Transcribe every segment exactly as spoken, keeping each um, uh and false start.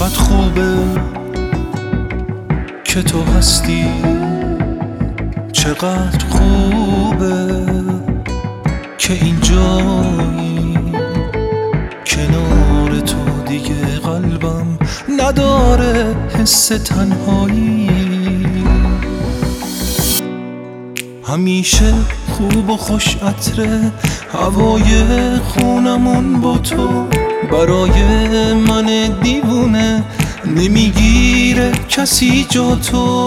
چقدر خوبه که تو هستی، چقدر خوبه که اینجایی کنار تو. دیگه قلبم نداره حس تنهایی، همیشه خوب و خوش عطره هوای خونمون با تو. برای من دیوونه نمیگیره کسی جا تو.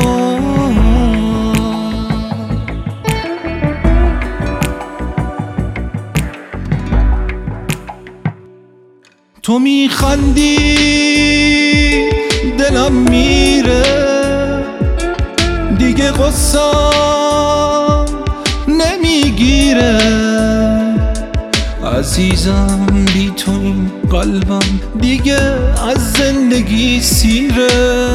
تو میخندی دلم میره، دیگه غصم نمیگیره. عزیزم بی تو این قلبم دیگه از زندگی سیره.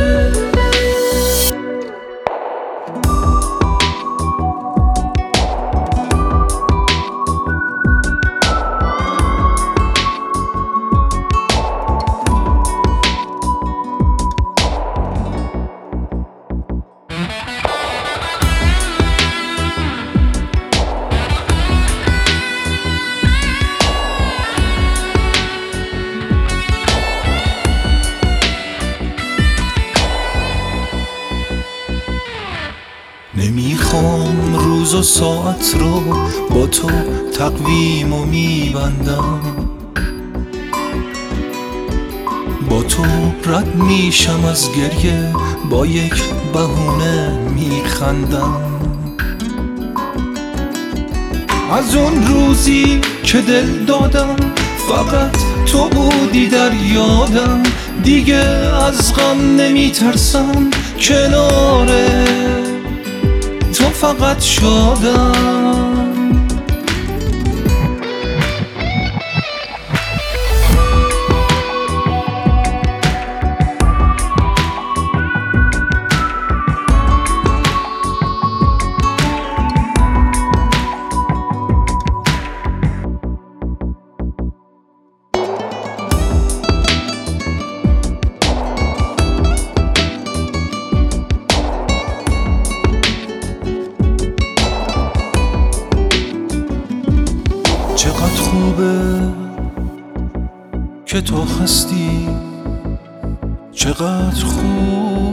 نمیخوام روز و ساعت رو با تو تقویم و میبندم، با تو رد میشم از گریه، با یک بهونه میخندم. از اون روزی که دل دادم فقط تو بودی در یادم، دیگه از غم نمیترسم، کناره تو فقط شادم. چقدر خوبه که تو هستی، چقدر خوب